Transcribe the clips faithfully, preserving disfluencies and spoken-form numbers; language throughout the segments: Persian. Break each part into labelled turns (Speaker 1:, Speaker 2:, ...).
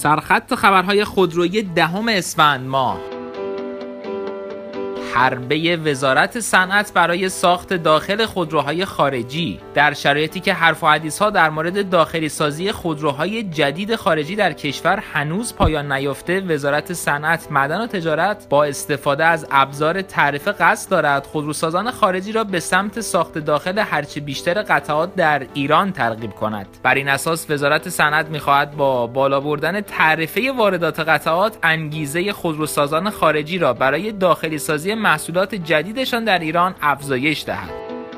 Speaker 1: سرخط خبرهای خودرویی دهم اسفند ماه. حربه وزارت صنعت برای ساخت داخل خودروهای خارجی. در شرایطی که حرف و حدیث‌ها در مورد داخلی سازی خودروهای جدید خارجی در کشور هنوز پایان نیافته، وزارت صنعت، معدن و تجارت با استفاده از ابزار تعرفه قصد دارد خودروسازان خارجی را به سمت ساخت داخل هرچه بیشتر قطعات در ایران ترغیب کند. بر این اساس وزارت صنعت می‌خواهد با بالا بردن تعرفه واردات قطعات انگیزه خودروسازان خارجی را برای داخلی سازی محصولات جدیدشان در ایران افزایش دهد.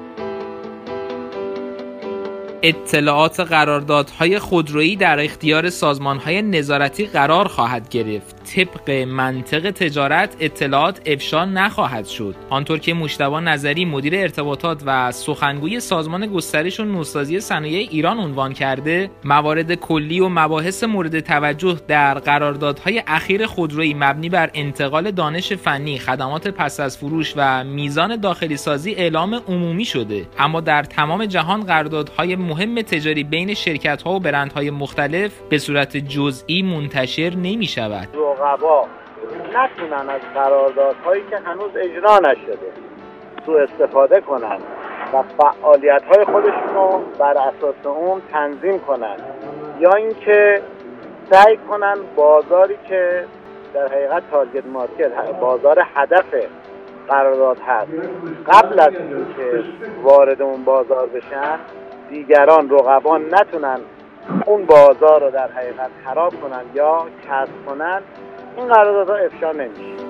Speaker 1: اطلاعات قراردادهای خودرویی در اختیار سازمانهای نظارتی قرار خواهد گرفت. طبق منطق تجارت اطلاعات افشا نخواهد شد. آنطور که مجتبی نظری مدیر ارتباطات و سخنگوی سازمان گسترش و نوسازی صنایع ایران عنوان کرده، موارد کلی و مباحث مورد توجه در قراردادهای اخیر خودرویی مبنی بر انتقال دانش فنی، خدمات پس از فروش و میزان داخلی سازی اعلام عمومی شده، اما در تمام جهان قراردادهای مهم تجاری بین شرکت‌ها و برندهای مختلف به صورت جزئی منتشر نمی‌شود.
Speaker 2: رقبا نتونن از قراردادهایی که هنوز اجرا نشده سوء استفاده کنن و فعالیت‌های خودشون رو بر اساس اون تنظیم کنن، یا اینکه سعی کنن بازاری که در حقیقت تارگت مارکت، بازار هدف قرارداد هست، قبل از اینکه وارد اون بازار بشن دیگران رقبا نتونن اون بازار رو در حقیقت خراب کنن یا کسب کنن، این قراردادها افشا نمیشه.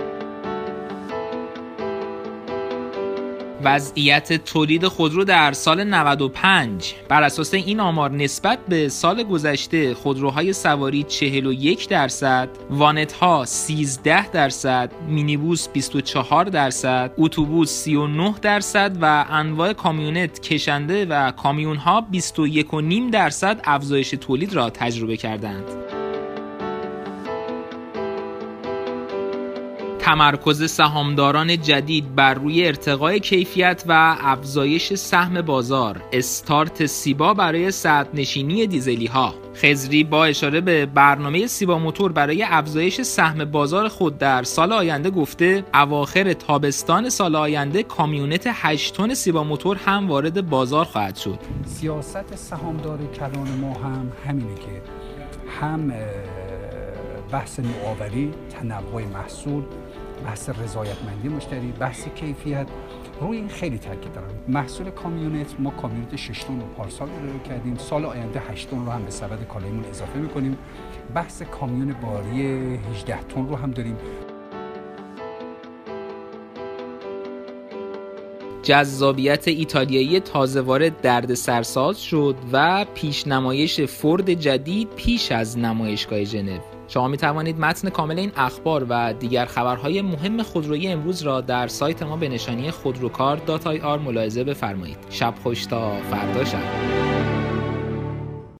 Speaker 1: وضعیت تولید خودرو در سال نود و پنج. بر اساس این آمار نسبت به سال گذشته خودروهای سواری چهل و یک درصد، وانت‌ها سیزده درصد، مینیبوس بیست و چهار درصد، اتوبوس سی و نه درصد و انواع کامیونت، کشنده و کامیون‌ها بیست و یک و نیم درصد افزایش تولید را تجربه کردند. تمرکز سهامداران جدید بر روی ارتقای کیفیت و افزایش سهم بازار. استارت سیبا برای صدرنشینی دیزلی ها. خضری با اشاره به برنامه سیبا موتور برای افزایش سهم بازار خود در سال آینده گفته اواخر تابستان سال آینده کامیونت هشت تن سیبا موتور هم وارد بازار خواهد شد.
Speaker 3: سیاست سهامدار کلان ما هم همینه که هم بحث نوآوری، تنوع محصول، بحث رضایتمندی مشتری، بحث کیفیت، روی این خیلی تاکید دارم. محصول کامیونت، ما کامیونت شش تن رو پارسال ارائه کردیم، سال آینده هشت تن رو هم به سبد کالایمون اضافه می‌کنیم. بحث کامیون باری هجده تن رو هم داریم.
Speaker 1: جذابیت ایتالیایی تازه وارد دردسرساز شد و پیش نمایش فورد جدید پیش از نمایشگاه ژنو. شما می توانید متن کامل این اخبار و دیگر خبرهای مهم خودرویی امروز را در سایت ما به نشانی خودروکار دات آی آر ملاحظه بفرمایید. شب خوش تا فردا شب.